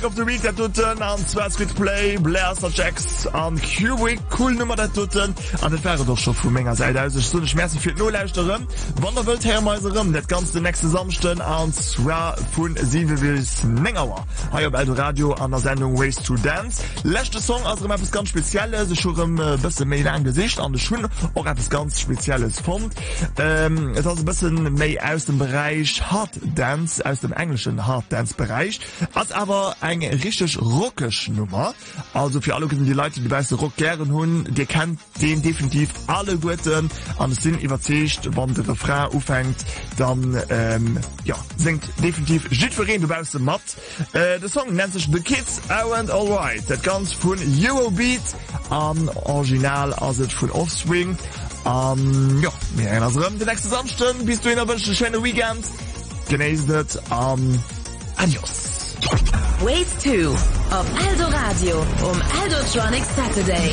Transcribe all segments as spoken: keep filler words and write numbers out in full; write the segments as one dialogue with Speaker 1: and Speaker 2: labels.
Speaker 1: of the Week, der Tutten, an zwei Squid Play, Blair Jacks, an Cubic, cool Nummer der Tutten, an das wäre doch schon von meiner Seite aus. Ich so nicht mehr so viel nur lauschen. Wanderwelt hermeiserem, das ganze nächste Samstag, an zwar von sieben bis neun Uhr. Hier auf Eldoradio an der Sendung Ways to Dance. Letzte Song, also etwas ganz Spezielles, ich habe ein bisschen mehr in Gesicht, an der Schule auch etwas ganz Spezielles fand. Ähm, es ist ein bisschen mehr aus dem Bereich Hard Dance, aus dem englischen Hard Dance Bereich, als aber eine richtig rockige Nummer. Also für alle die Leute, die weiße Rock gerne haben, die kennt den definitiv alle Guten, an es sind überzeugt, wenn der Refrain aufhängt, dann ähm, ja, singt definitiv Jit für ihn, du baust den Matt. Äh, der Song nennt sich The Kids Aren't Alright. Das Ganze von Eurobeat, am Original, also von Offspring. Um, ja, wir erinnern uns den nächsten Samstag. Bis du in der Wünsche, schöne Weekend. Genießt es. Um, adios.
Speaker 2: Ways two auf Eldoradio um Eldotronic Saturday.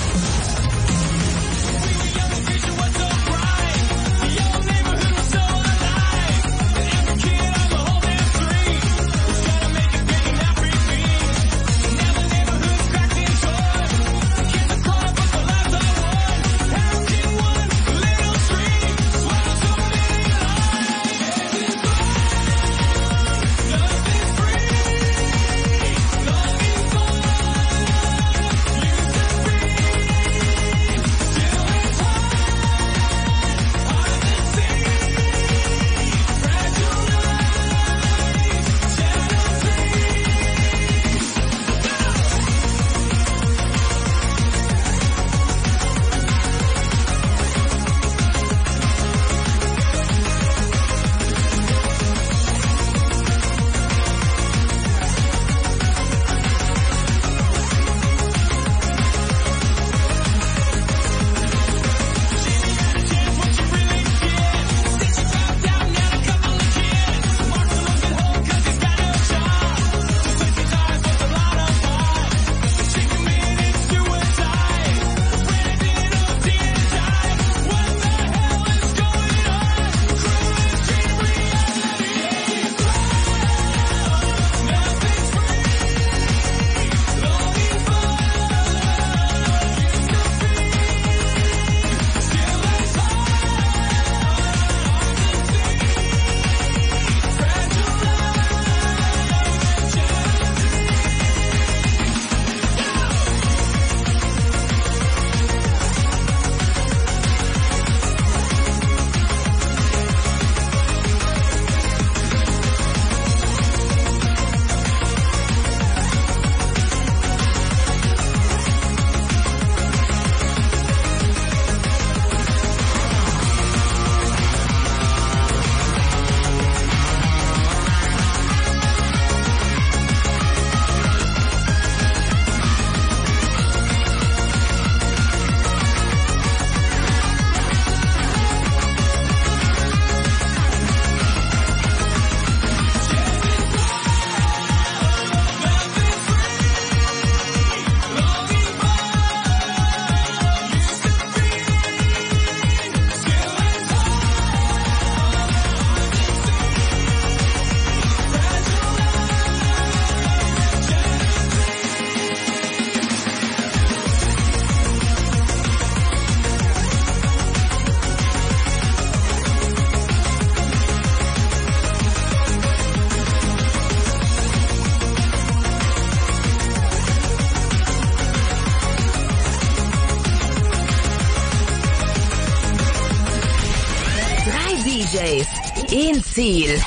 Speaker 2: In Ziel.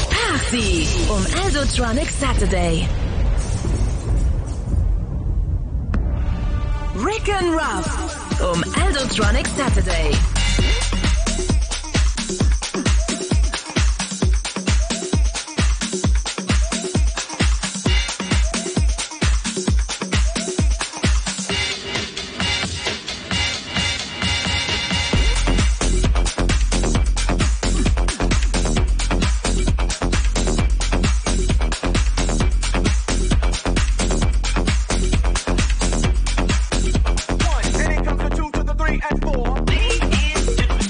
Speaker 2: Party um Eldotronic Saturday. Rick and Ruff um Eldotronic Saturday.
Speaker 3: One, then it comes to two to the three and four.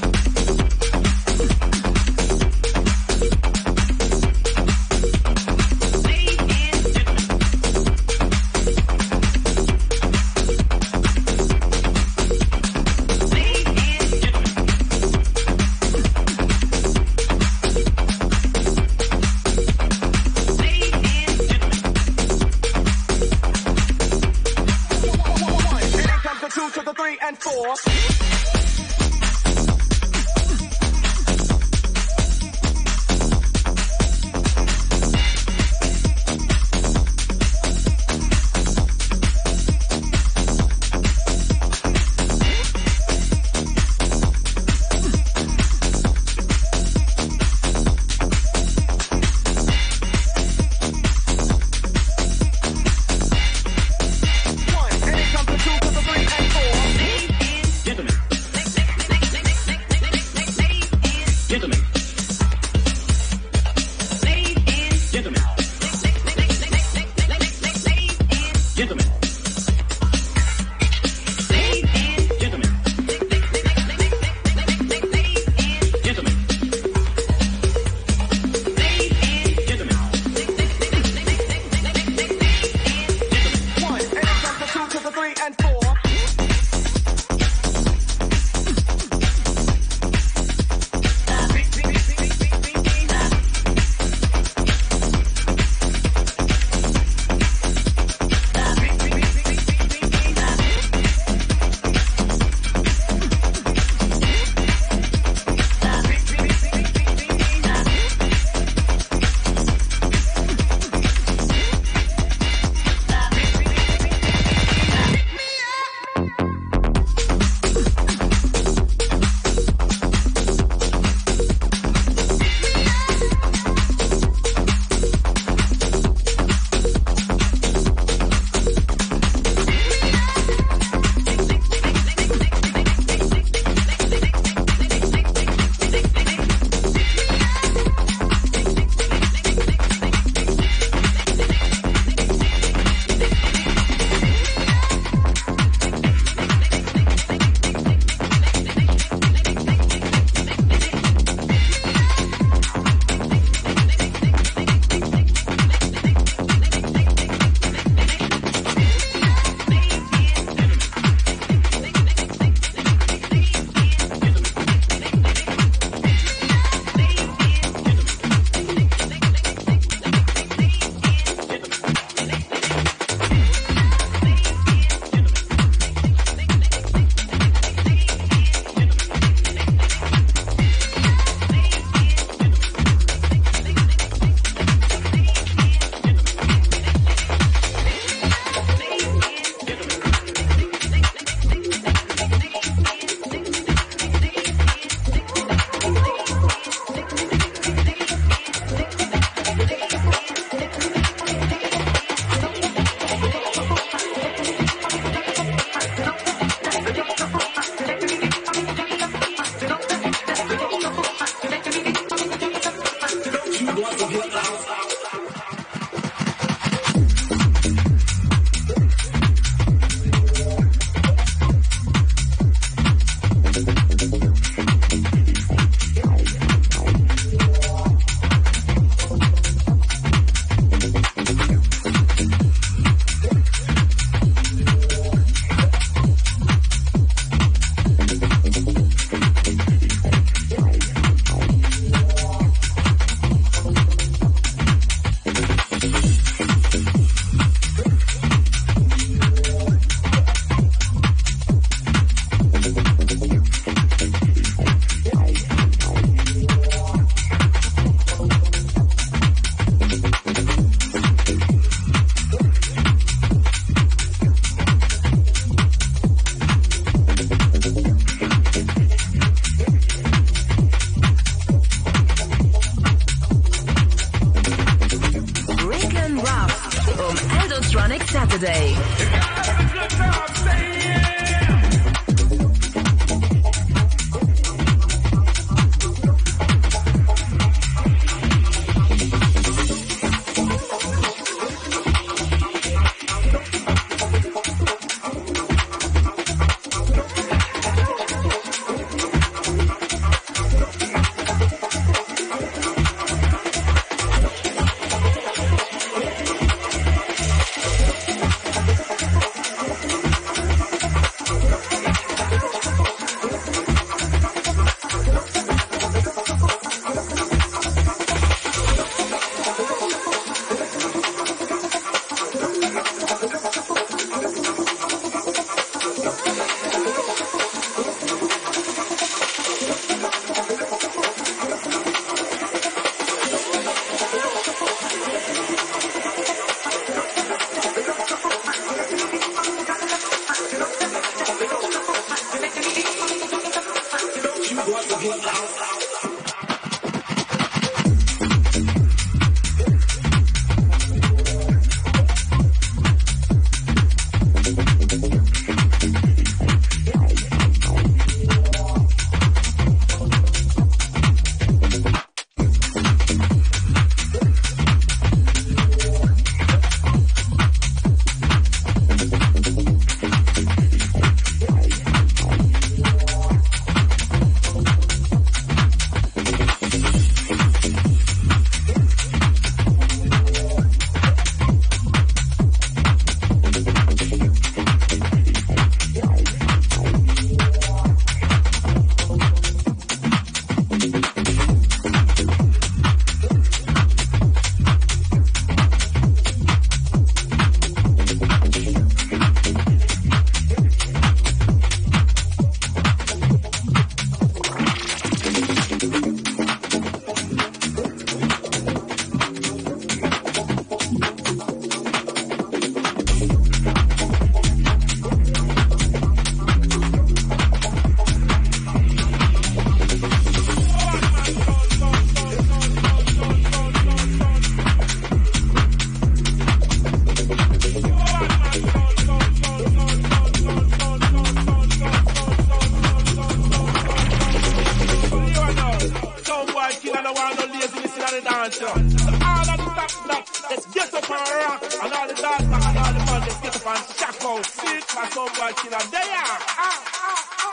Speaker 3: killer, no one no laziness in the dance. So all of the top knock, let's get up and rock. And all the dance back and all the fun, let's get up and shock out. See it, my son boy killer, there. Ah, ah, ah.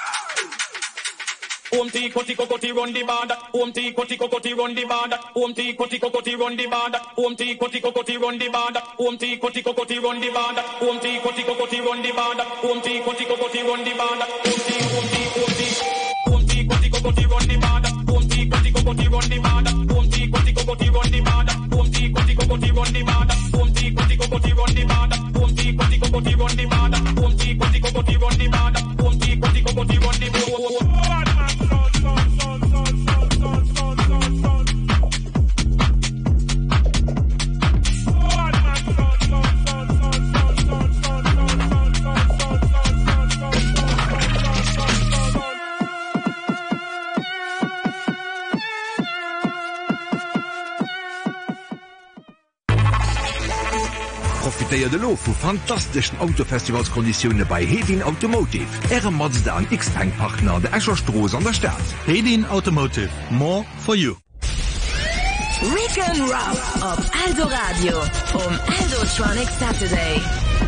Speaker 4: Om ti koti kokoti run the band. Om ti koti kokoti run the band. Om ti koti kokoti run the band. Om ti koti kokoti run the band. Om ti koti kokoti run the band. Om ti koti kokoti run the band. Om ti koti kokoti run the band. Om ti om ti om ti om ti koti kokoti run the band. Om ti koti kokoti run the band. Om ti koti kokoti run the band. Om ti koti kokoti run the band. Om ti koti kokoti run the band. Om ti koti kokoti run the band. Om ti koti kokoti run the band. Om ti koti kokoti run the band.
Speaker 5: Profiteier de Lo vu fantastischen Autofestivalskonditionne bei Hedin Automotive. Äre Mazda an X-Tank-Partner der Escherstros an der Stadt.
Speaker 6: Hedin Automotive. More for you.
Speaker 2: Rick and Rob op Aldo Radio um Aldotronic Saturday.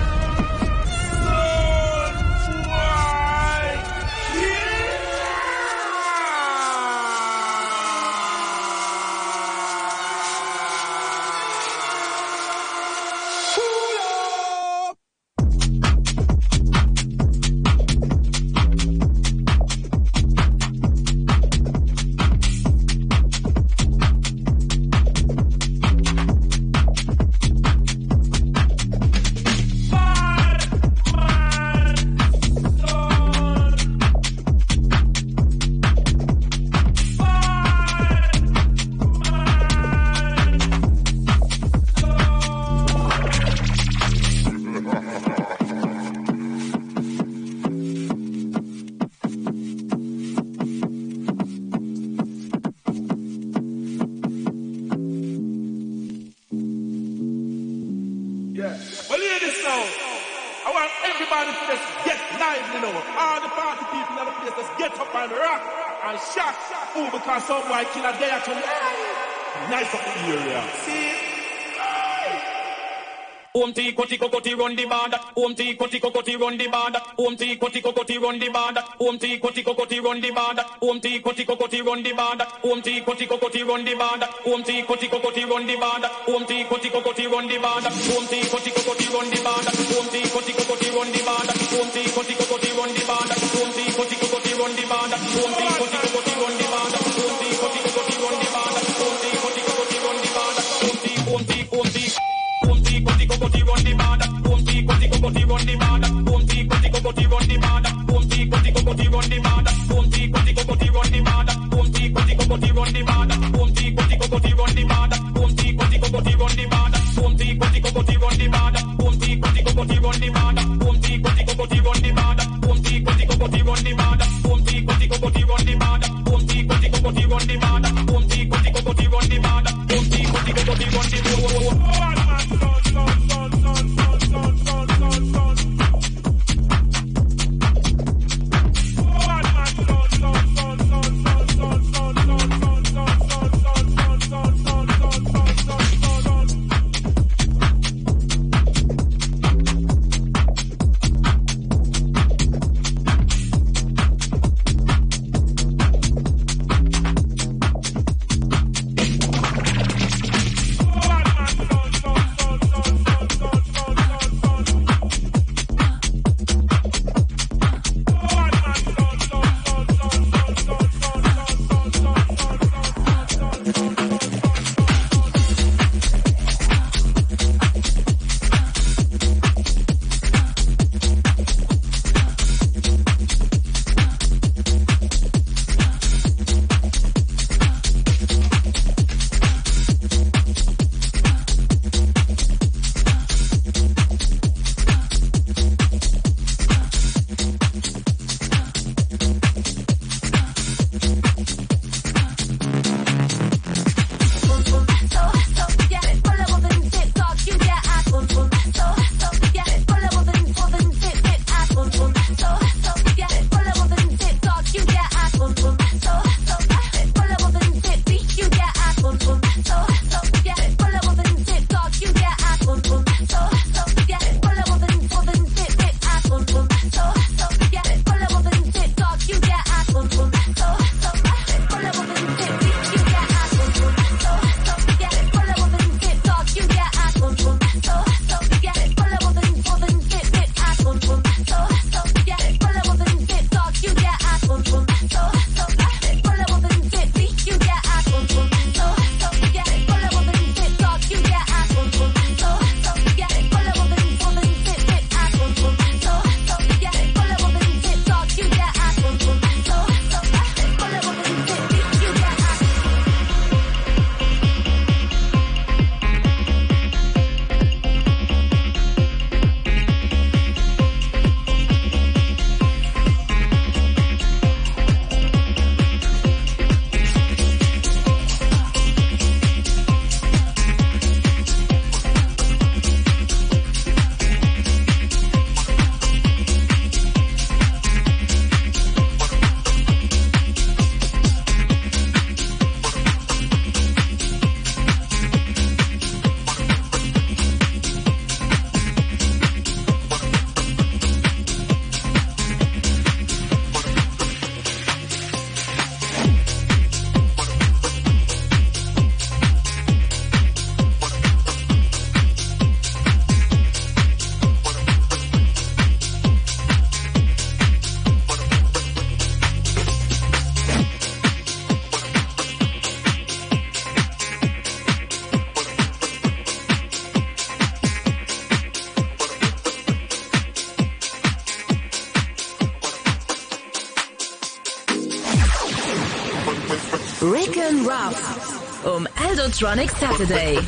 Speaker 2: Om ti koti kokoti run the band. Om ti koti kokoti run the band. Om ti koti kokoti run the band. Om ti koti kokoti run the band. Om ti koti kokoti run the band. Om ti koti kokoti run the band. Om ti koti kokoti run the band. Om ti koti kokoti run the band. Om ti koti kokoti run the band. Om ti koti kokoti run the band. Om ti koti kokoti run the band. Om ti koti kokoti run the band. Om ti koti kokoti run the band. Om ti koti kokoti run the band. Om ti koti kokoti run the band. Om ti om ti om ti om ti koti kokoti run the band. Om ti koti kokoti run the band. Om ti koti kokoti run the band. Om ti koti kokoti run the band. Om ti koti kokoti run the band. Om ti koti kokoti run the band. Om ti koti kokoti run the band. Om ti koti kokoti run the band. Om ti koti kokoti run the band. Om ti koti kokoti run the band. Om ti koti kokoti run the band. Om ti koti kokoti run the band. Om ti koti kokoti run the band. Om ti koti kokoti run the band. Om ti koti kokoti run the band. Om ti koti kokoti run the band.
Speaker 7: and Rough um Eldotronic Saturday.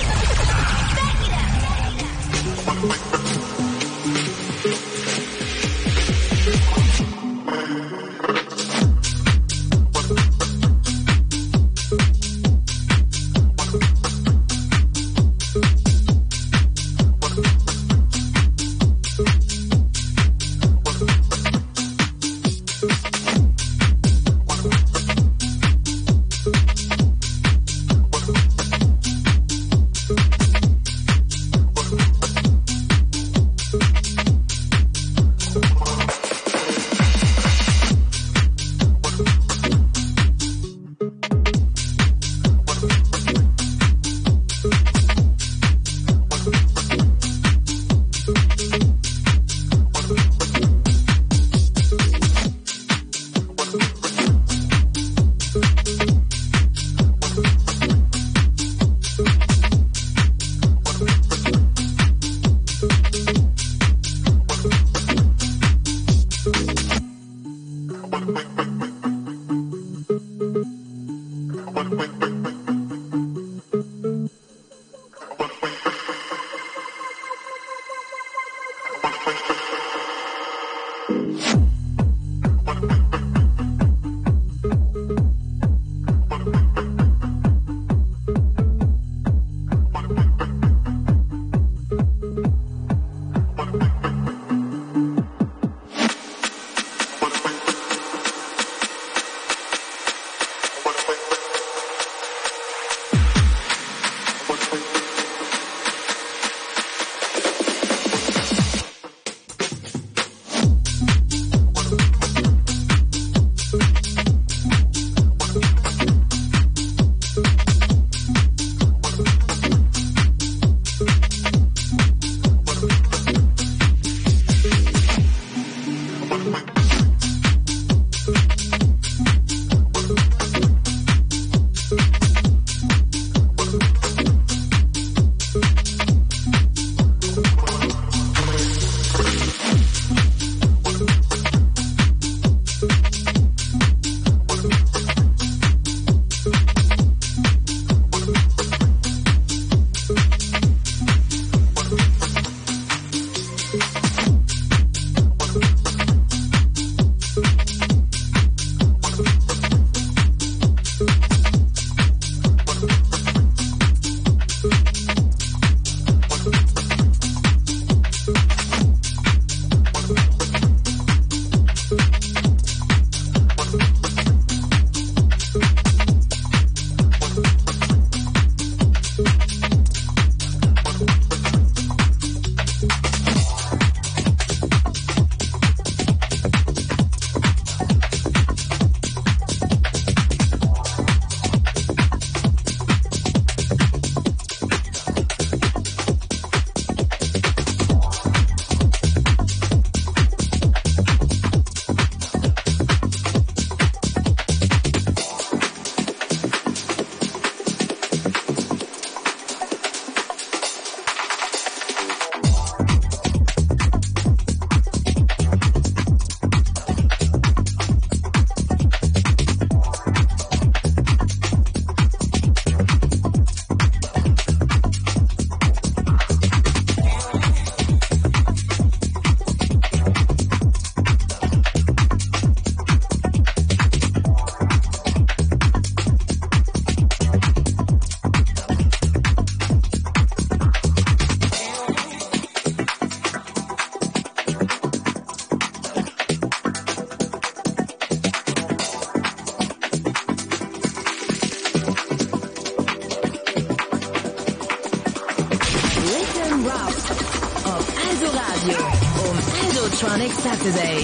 Speaker 7: Eldotronic Saturday.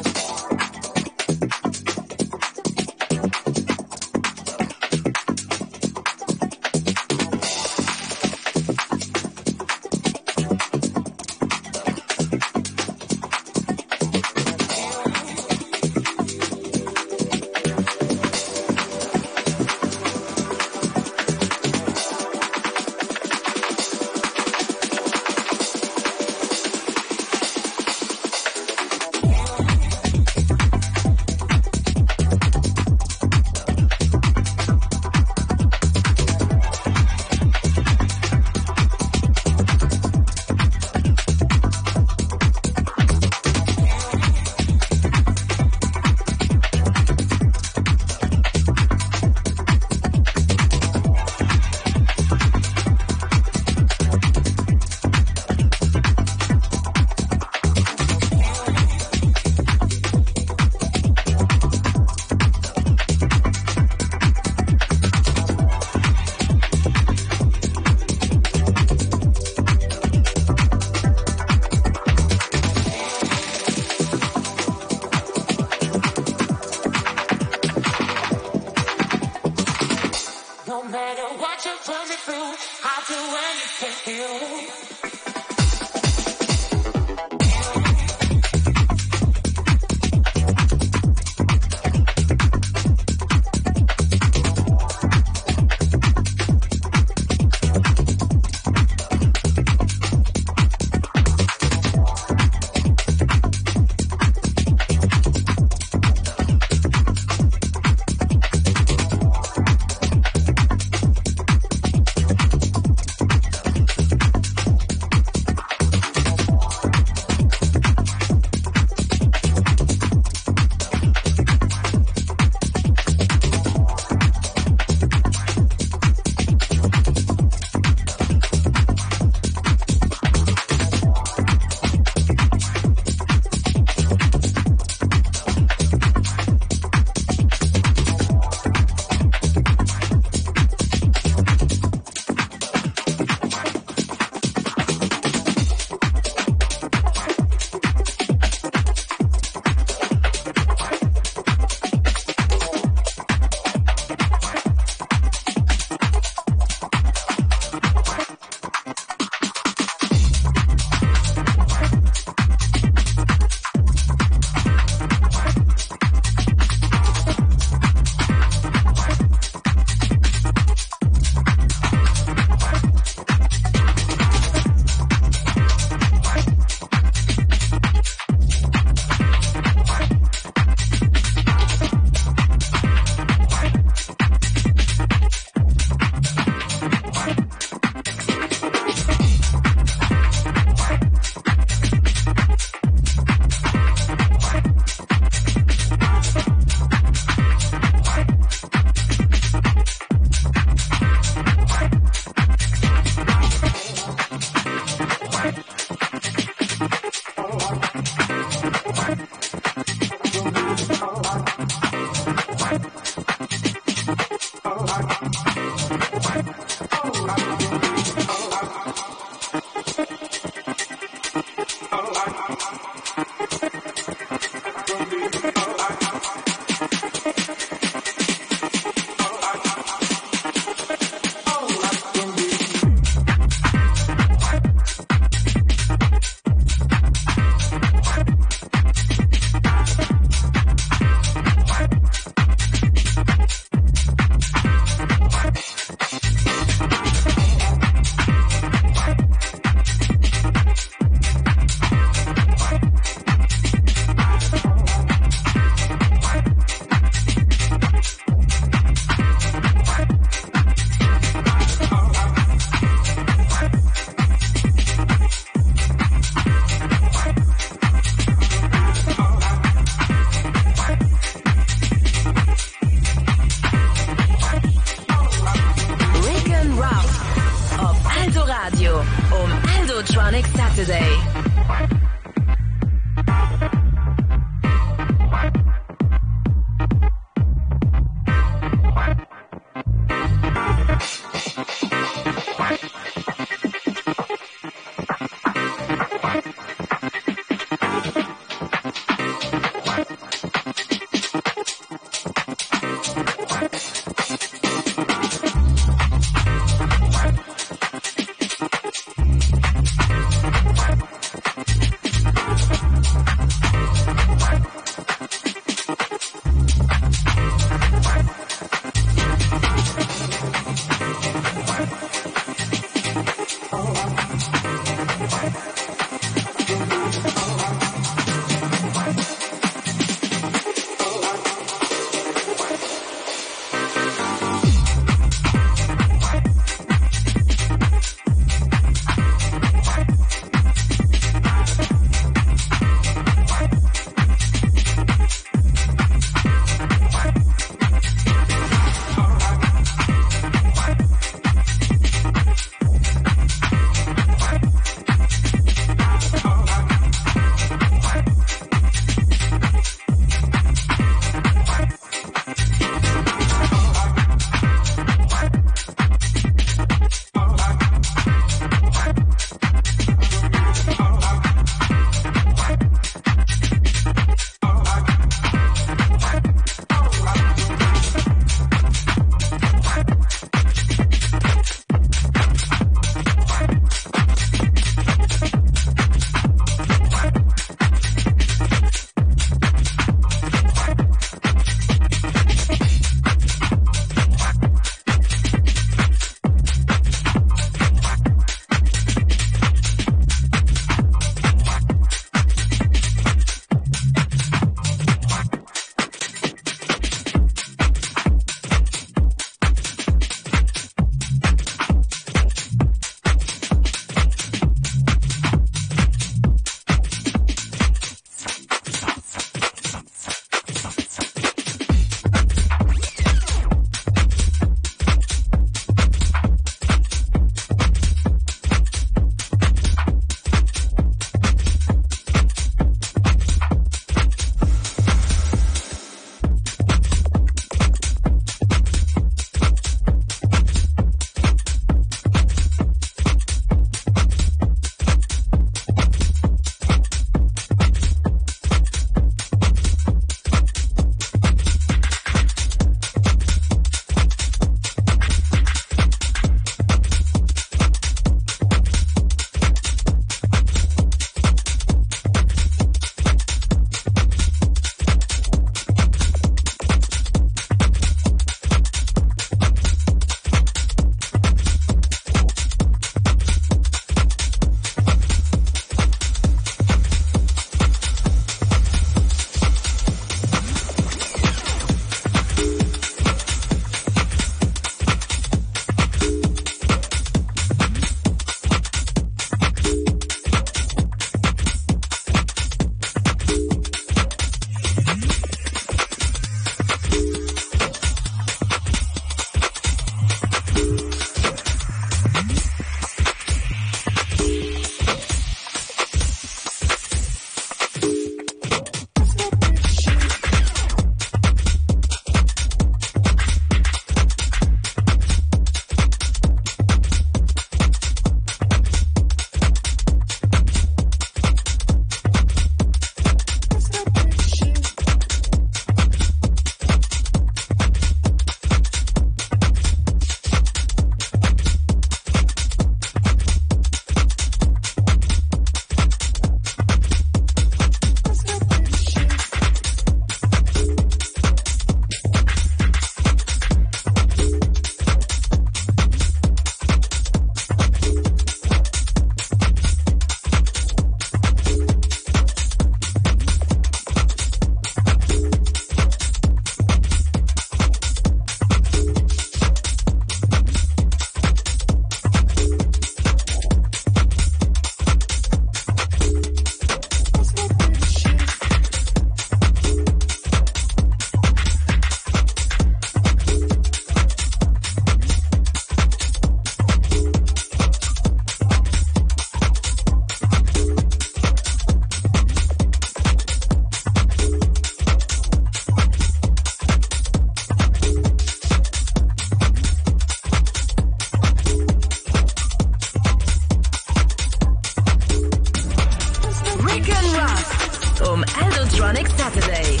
Speaker 7: Aldotronic Saturday.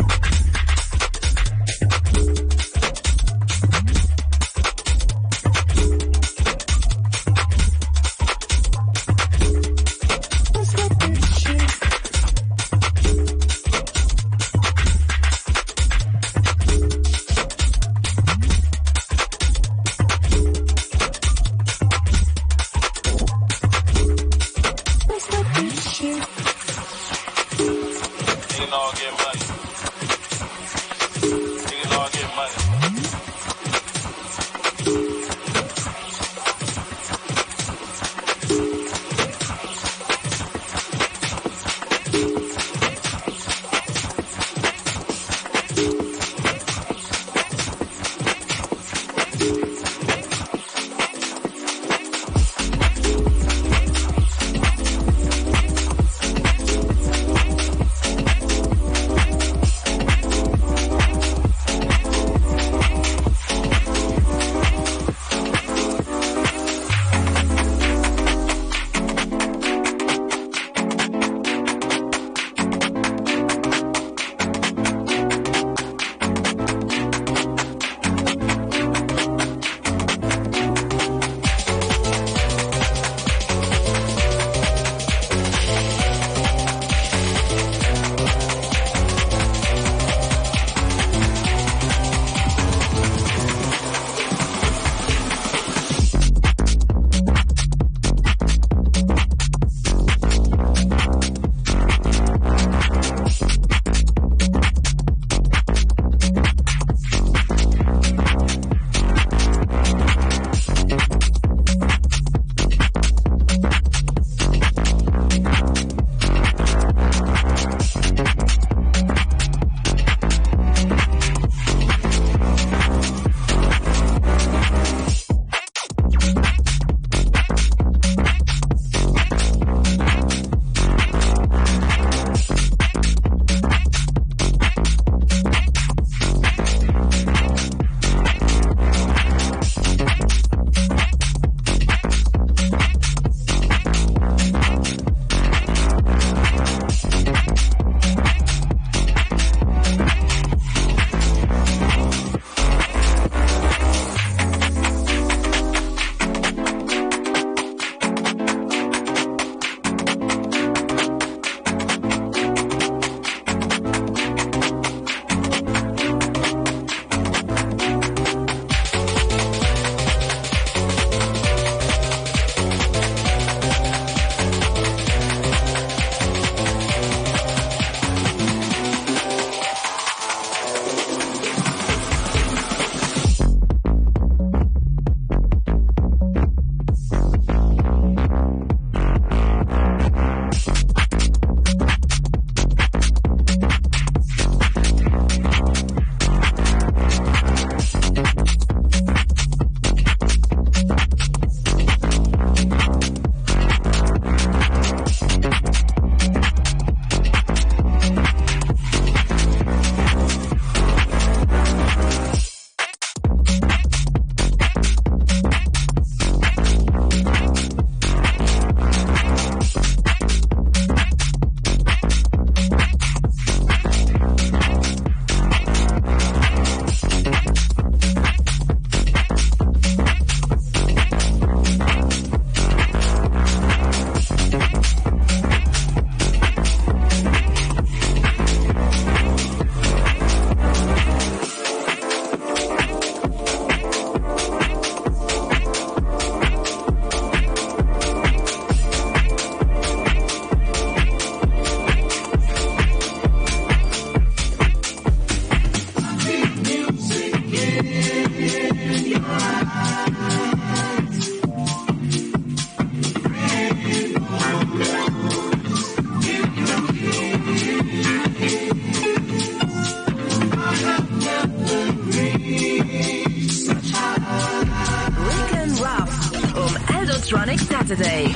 Speaker 7: Aldotronic Saturday.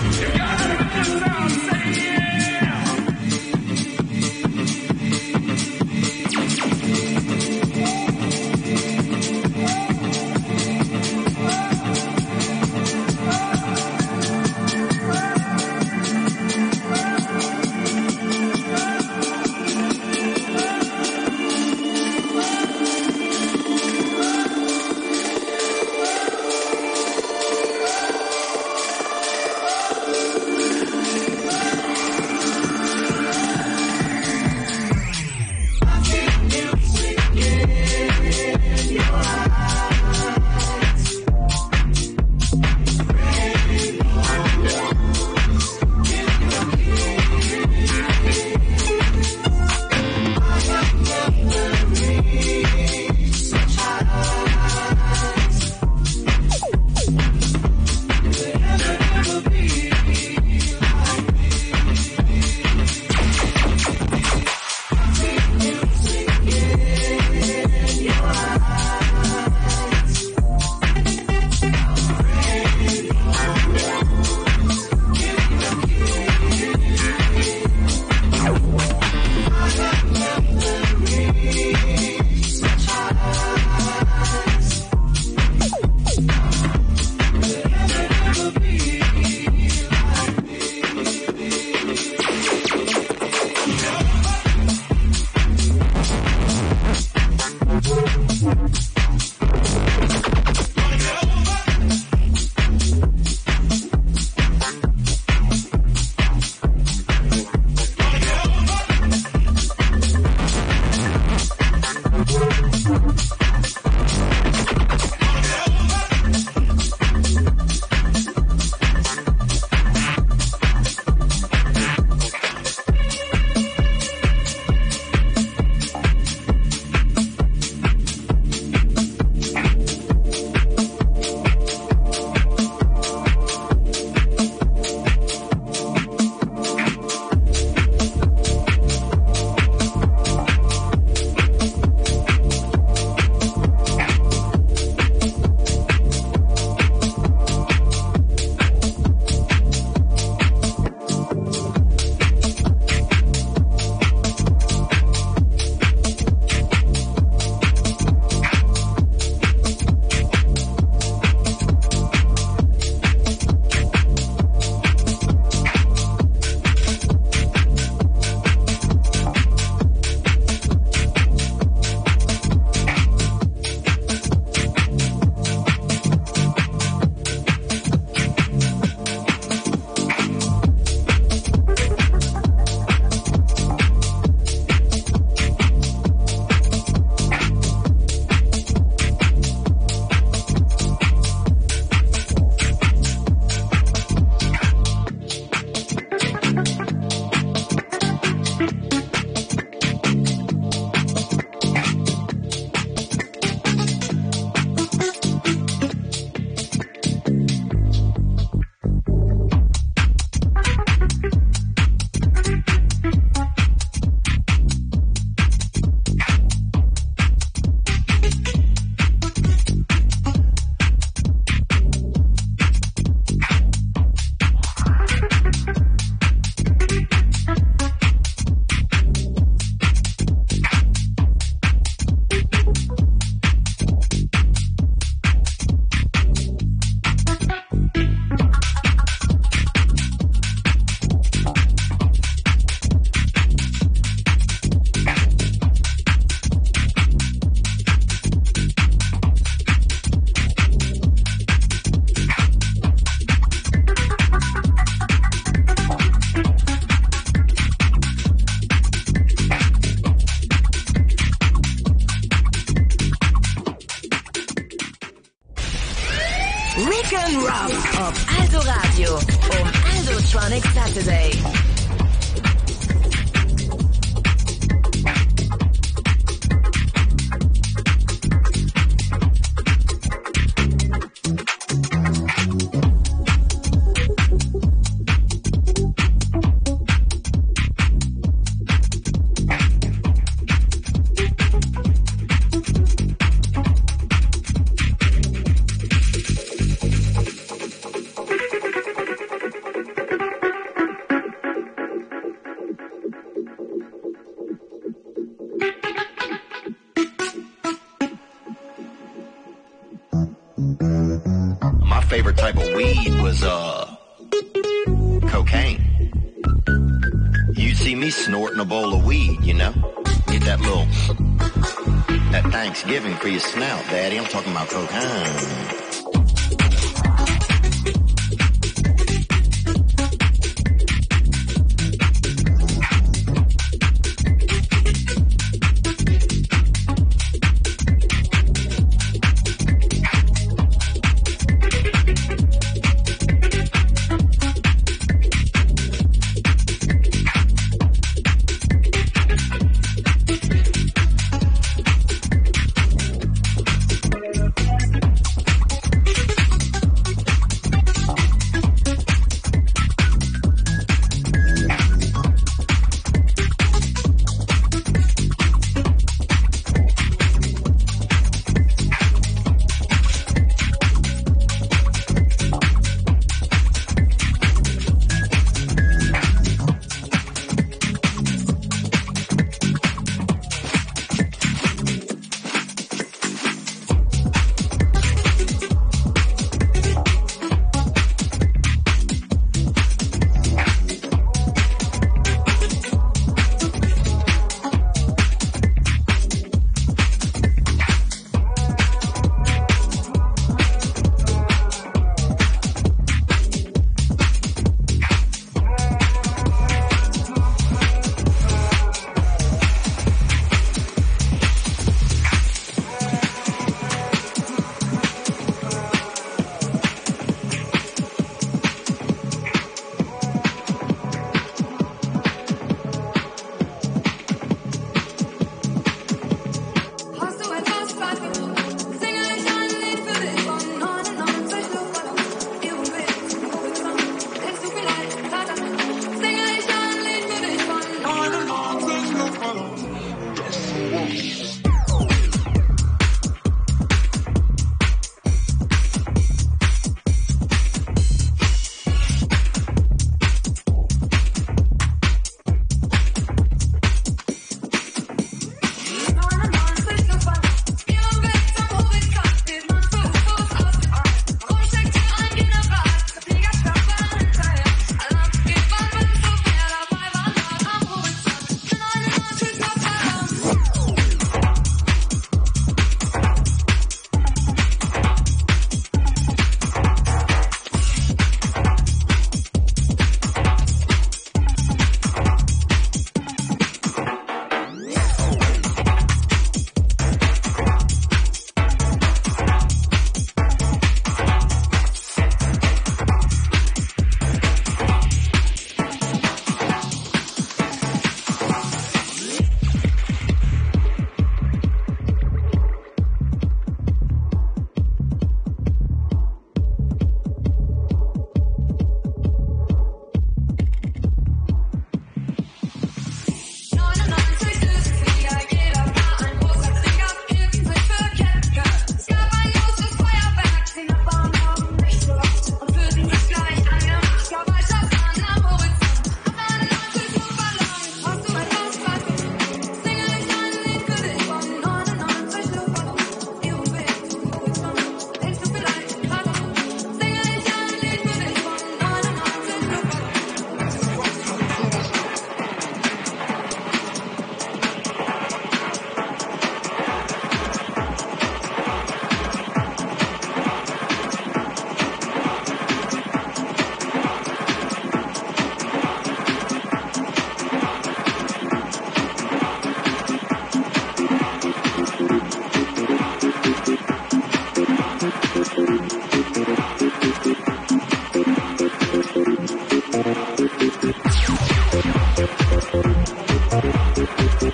Speaker 7: Rock auf Aldo Radio um Aldotronic Saturday.
Speaker 8: Snorting a bowl of weed, you know, get that little that Thanksgiving for your snout, Daddy. I'm talking about cocaine.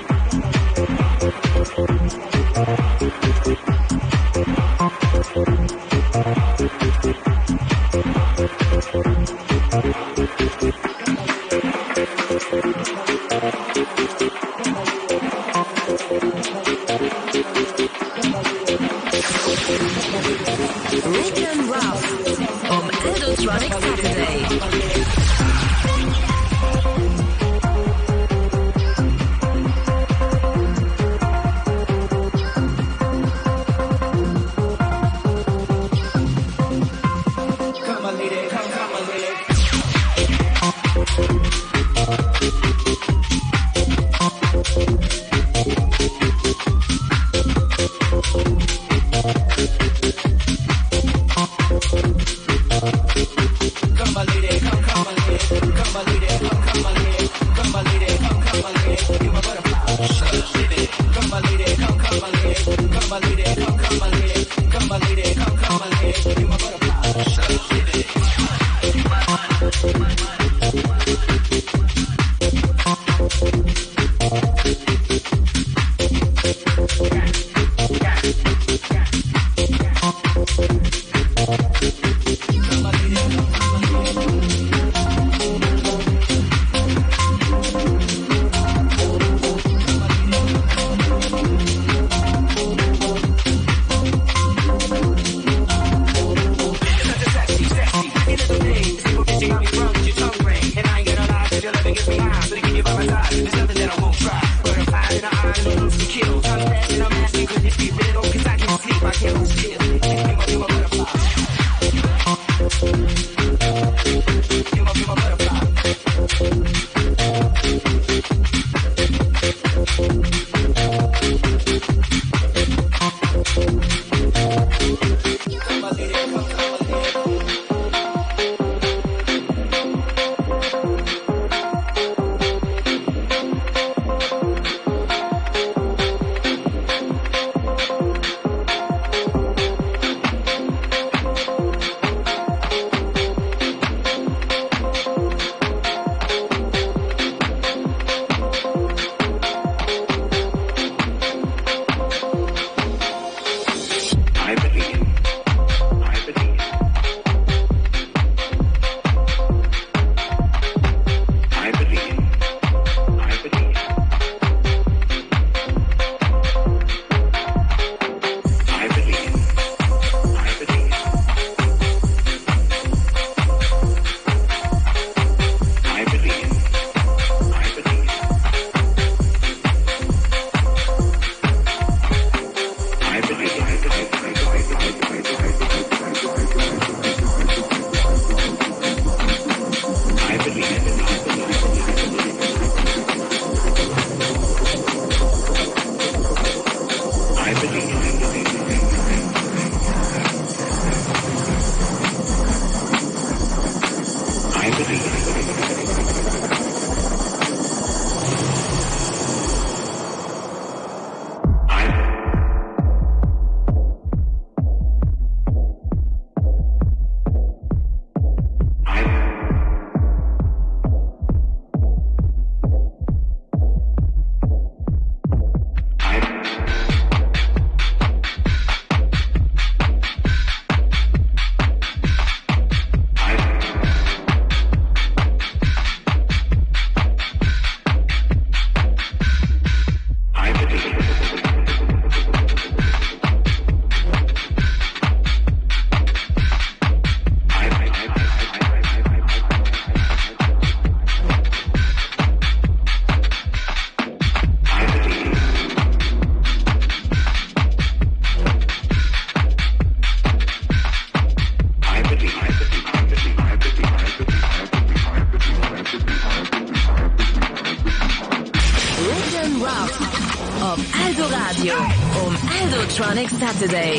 Speaker 7: Electronic Saturday.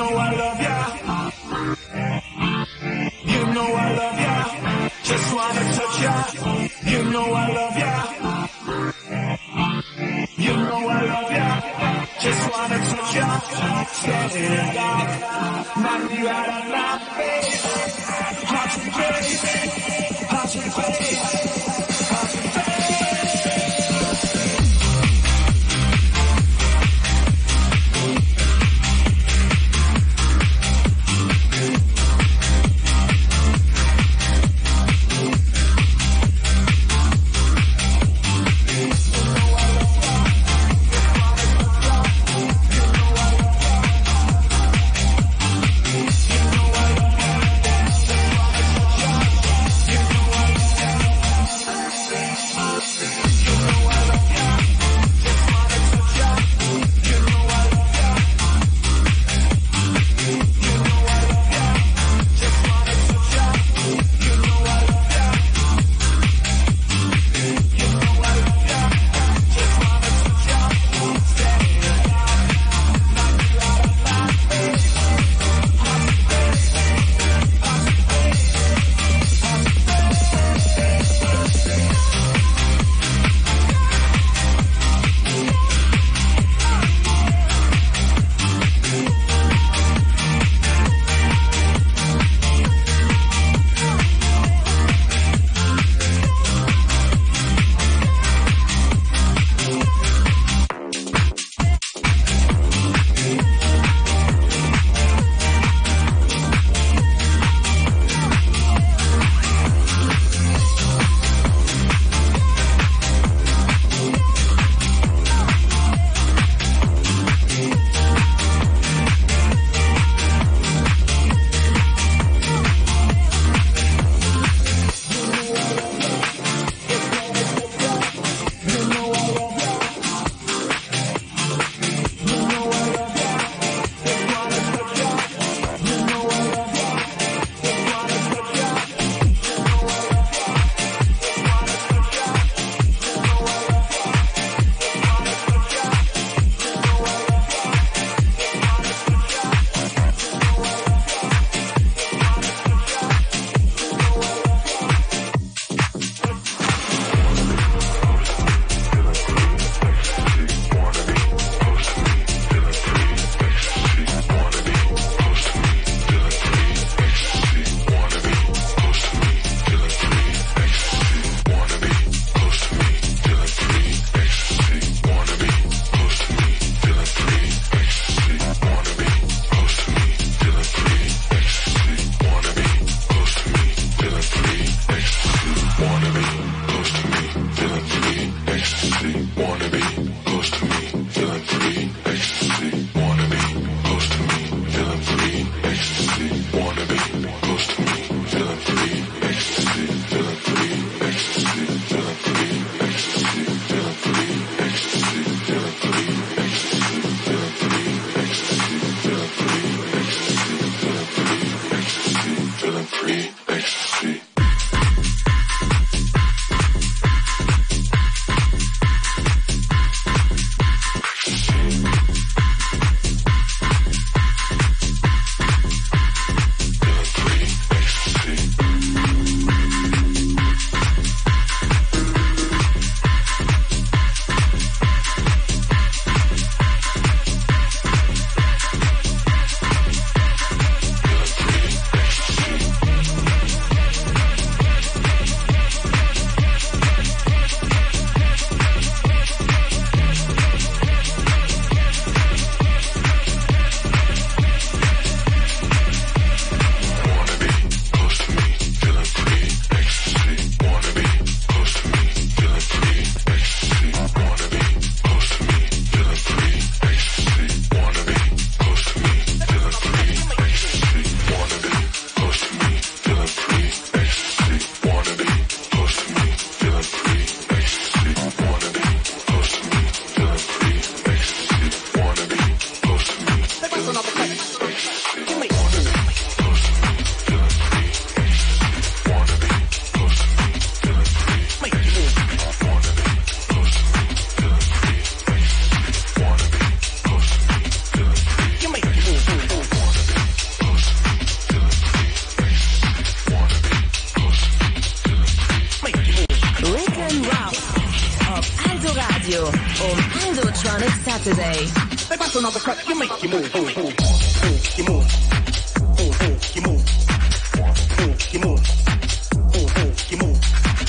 Speaker 9: Just wanna touch ya. You know I love ya. You know I love ya. Just wanna touch ya. Standing in the dark. Knock me right on my face. Heart and face. Heart and face. Heart and face.
Speaker 7: and Rock auf Aldo Radio um Aldo Tronic Saturday.
Speaker 3: They got another cut, you make you move, move, move, move, you move.